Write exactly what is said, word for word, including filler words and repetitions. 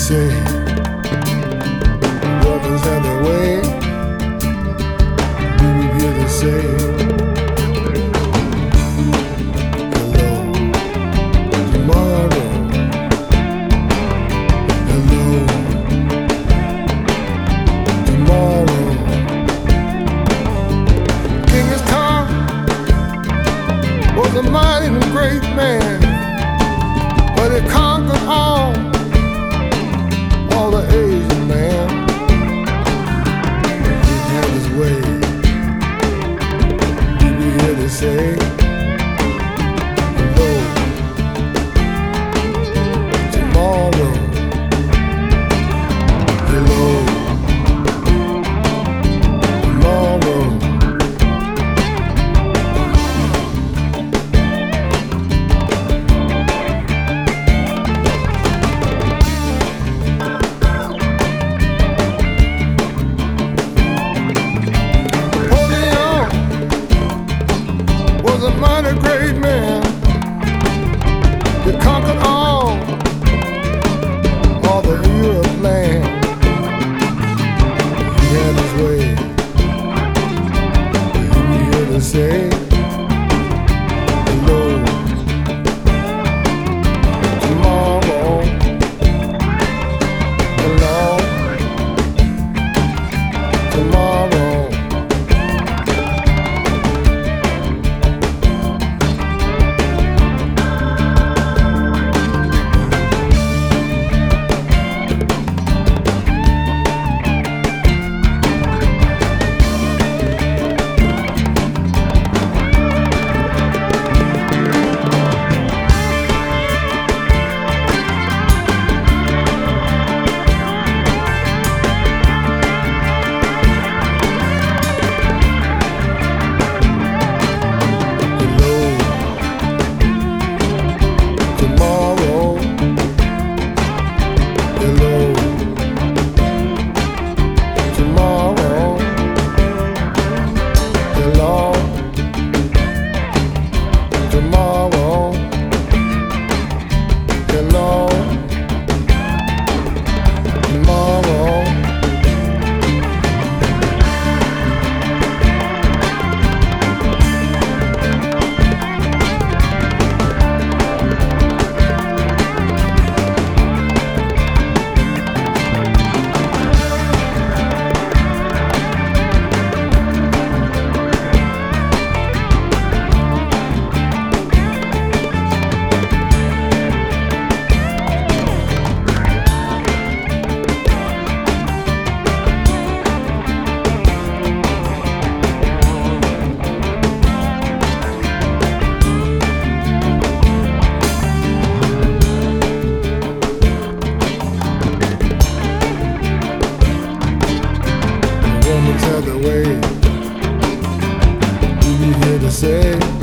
say, brothers have their way. We were here to say, hello, tomorrow. Hello, tomorrow. Genghis Khan was a mighty and great man, but he conquered all. All the Asian man, he had his way. We be here to say, hello, tomorrow. Hello, tomorrow. Was a mighty great man. He conquered all, all the Europe land. He had his way. He be here to say, hello, tomorrow. Hello, tomorrow. Other way, we be here to say.